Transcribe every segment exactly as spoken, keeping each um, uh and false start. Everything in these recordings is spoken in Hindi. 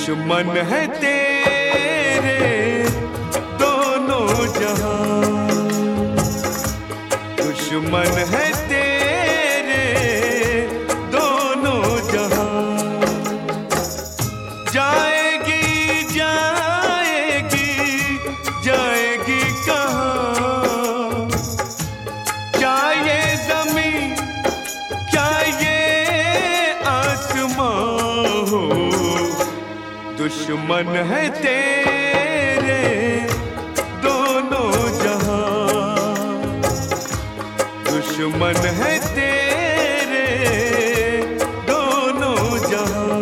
दुश्मन है तेरे दोनों जहां, दुश्मन है तेरे दोनों जहां। जाएगी जाएगी जाएगी कहाँ, क्या ये ज़मीं क्या ये आसमां हो। दुश्मन है तेरे दोनों जहां, दुश्मन है तेरे दोनों जहां।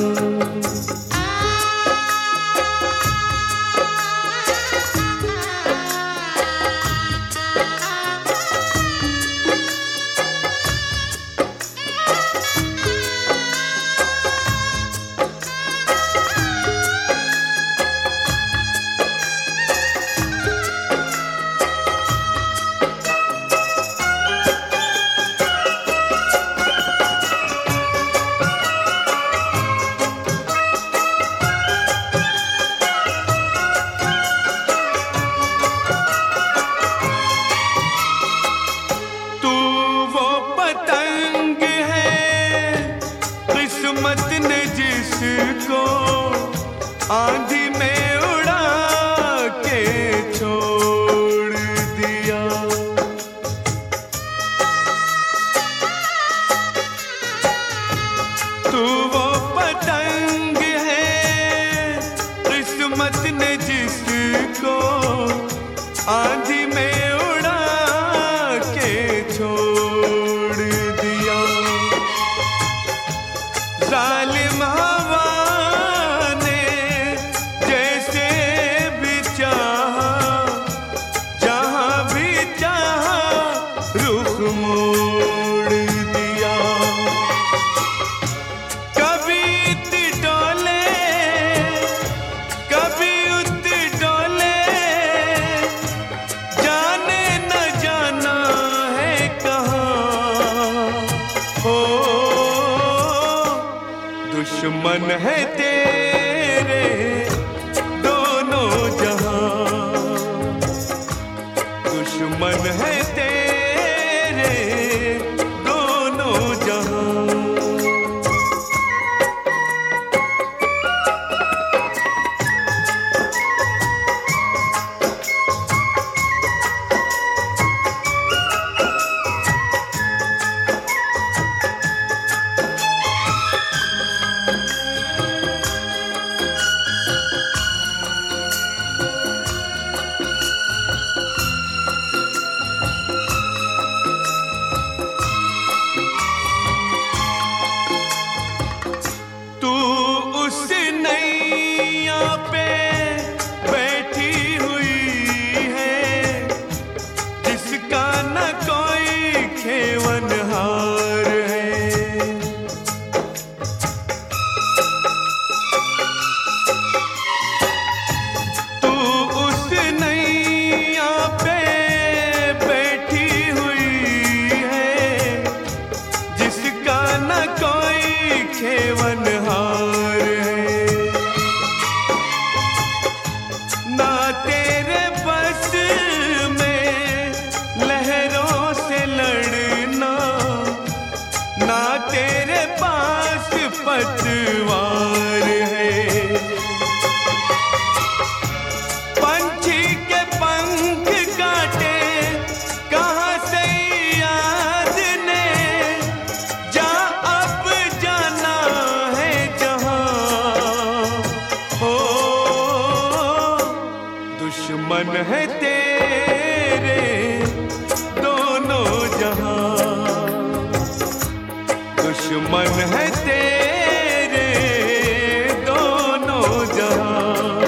किस्मत ने जिसको आंधी में उड़ा के छोड़ दिया, तू वो पतंग है किस्मत ने जिसको आंधी में उड़ा के छोड़ दिया। जालिम हवा ने जैसे भी चाहा, जहां भी चाहा रुख मोड़ दिया। कभी इत डोले कभी उत डोले, जाने न जाना है कहाँ हो। दुश्मन है तेरे दोनों जहां, दुश्मन है तेरे दोनों जहां। खेवनहार है ना तेरे बस में लहरों से लड़ना, ना तेरे पास पतवार है। पंछी के पंख काटे कहाँ से याद ने, जा अब जाना है जहाँ हो। दुश्मन है तेरे दोनों जहां, दुश्मन है तेरे दोनों जहां।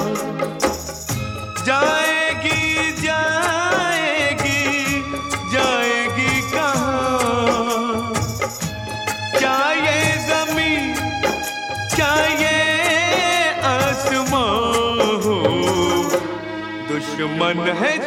जाएगी जाएगी जाएगी कहाँ, क्या ये ज़मीं क्या ये आसमां हो। दुश्मन है